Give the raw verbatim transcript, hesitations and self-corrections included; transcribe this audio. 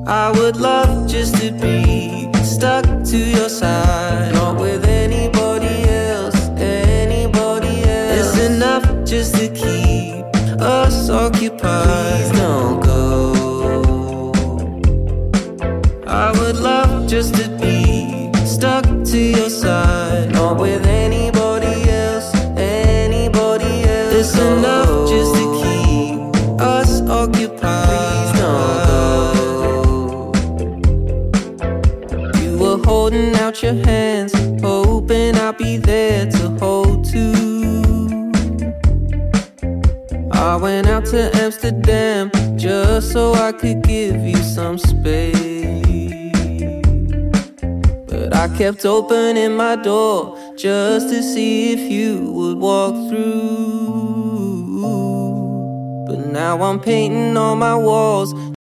I would love just to be stuck to your side, not with anybody else, anybody else. It's enough just to keep us occupied. Please don't go. I would love just to be stuck to your side, not with anybody else, anybody else. It's enough just to keep us occupied. Please don't go. You were holding out your hands, hoping I'd be there to hold too. I went out to Amsterdam just so I could give you some space. I kept opening my door just to see if you would walk through. But now I'm painting on my walls